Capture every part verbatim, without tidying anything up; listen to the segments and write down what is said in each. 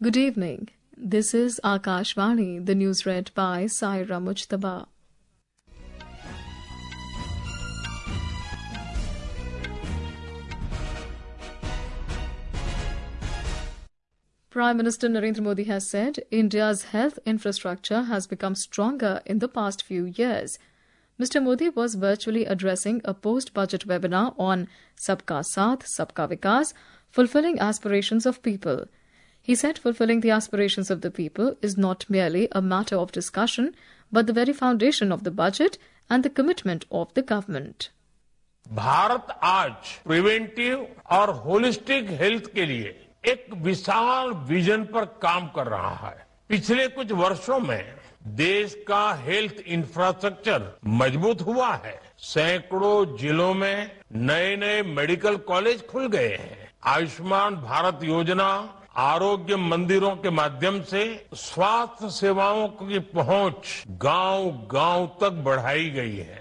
Good evening. This is Akashvani, the news read by Saira Mujtaba. Prime Minister Narendra Modi has said India's health infrastructure has become stronger in the past few years. Mister Modi was virtually addressing a post-budget webinar on Sabka Saath, Sabka Vikas, fulfilling aspirations of people. He said fulfilling the aspirations of the people is not merely a matter of discussion, but the very foundation of the budget and the commitment of the government. Bharat आज preventive और holistic health के लिए एक विशाल vision पर काम कर रहा है। पिछले कुछ वर्षों में देश का हेल्थ इंफ्रास्ट्रक्चर मजबूत हुआ है। सैकड़ों जिलों में नए नए मेडिकल कॉलेज खुल गए हैं। आयुष्मान भारत योजना, आरोग्य मंदिरों के माध्यम से स्वास्थ्य सेवाओं की पहुंच गांव-गांव तक बढ़ाई गई है।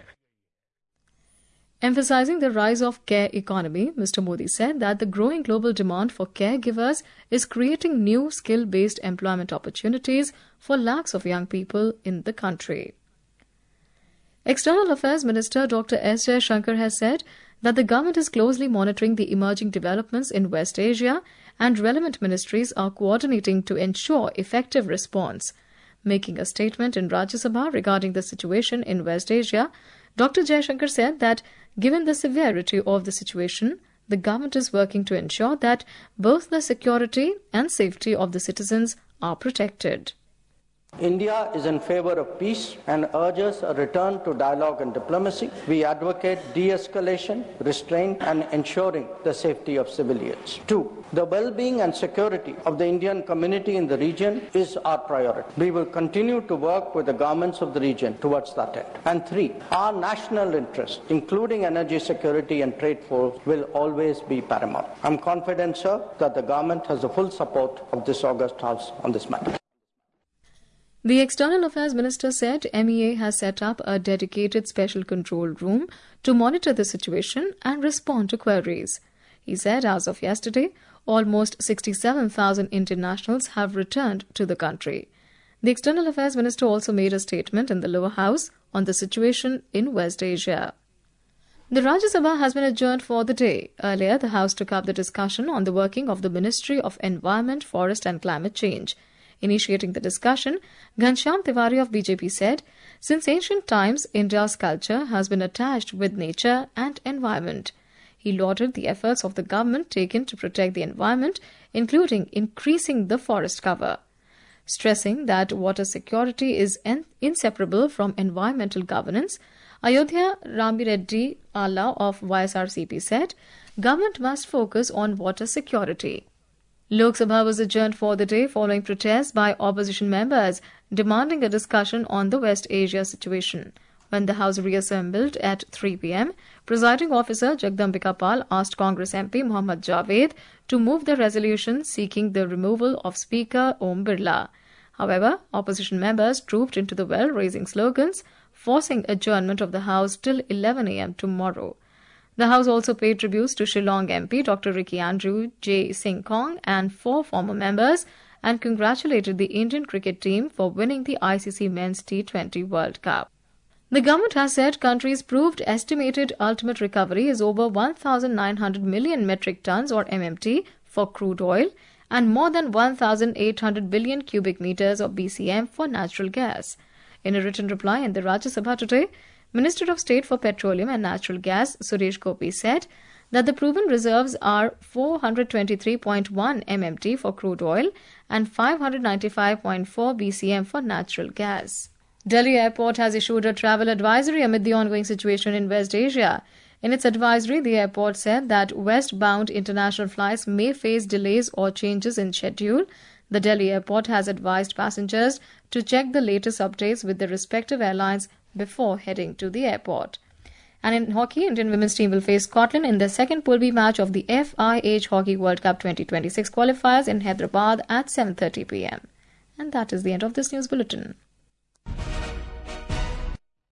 Emphasizing the rise of care economy, Mister Modi said that the growing global demand for caregivers is creating new skill-based employment opportunities for lakhs of young people in the country. External Affairs Minister Doctor S. Jaishankar has said that the government is closely monitoring the emerging developments in West Asia and relevant ministries are coordinating to ensure effective response. Making a statement in Rajya Sabha regarding the situation in West Asia, Doctor Jaishankar said that given the severity of the situation, the government is working to ensure that both the security and safety of the citizens are protected. India is in favor of peace and urges a return to dialogue and diplomacy. We advocate de-escalation, restraint and ensuring the safety of civilians. Two, the well-being and security of the Indian community in the region is our priority. We will continue to work with the governments of the region towards that end. And three, our national interests, including energy security and trade flows, will always be paramount. I'm confident, sir, that the government has the full support of this august House on this matter. The External Affairs Minister said M E A has set up a dedicated special control room to monitor the situation and respond to queries. He said as of yesterday, almost sixty-seven thousand Indian nationals have returned to the country. The External Affairs Minister also made a statement in the lower house on the situation in West Asia. The Rajya Sabha has been adjourned for the day. Earlier, the House took up the discussion on the working of the Ministry of Environment, Forest and Climate Change. Initiating the discussion, Ghanshyam Tiwari of B J P said, since ancient times, India's culture has been attached with nature and environment. He lauded the efforts of the government taken to protect the environment, including increasing the forest cover. Stressing that water security is inseparable from environmental governance, Ayodhya Ramireddy Alla of Y S R C P said, government must focus on water security. Lok Sabha was adjourned for the day following protests by opposition members demanding a discussion on the West Asia situation. When the House reassembled at three p m, Presiding Officer Jagdambika Pal asked Congress M P Mohammad Javed to move the resolution seeking the removal of Speaker Om Birla. However, opposition members trooped into the well raising slogans, forcing adjournment of the House till eleven a m tomorrow. The House also paid tributes to Shillong M P Doctor Ricky Andrew J. Singh Kong and four former members and congratulated the Indian cricket team for winning the I C C Men's T twenty World Cup. The government has said country's proved estimated ultimate recovery is over one thousand nine hundred million metric tons or M M T for crude oil and more than one thousand eight hundred billion cubic meters of B C M for natural gas. In a written reply in the Rajya Sabha today, Minister of State for Petroleum and Natural Gas Suresh Gopi said that the proven reserves are four hundred twenty-three point one M M T for crude oil and five hundred ninety-five point four B C M for natural gas. Delhi Airport has issued a travel advisory amid the ongoing situation in West Asia. In its advisory, the airport said that westbound international flights may face delays or changes in schedule. The Delhi Airport has advised passengers to check the latest updates with their respective airlines before heading to the airport. And in hockey, Indian women's team will face Scotland in their second Pool B match of the F I H Hockey World Cup twenty twenty-six qualifiers in Hyderabad at seven thirty p m. And that is the end of this news bulletin.